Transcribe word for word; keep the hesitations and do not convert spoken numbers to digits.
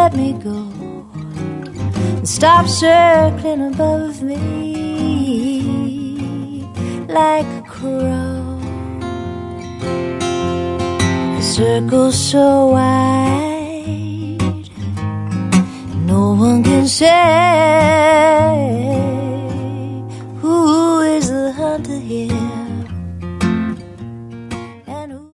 let me go and stop circling above me like a crow. The circle's so wide, no one can say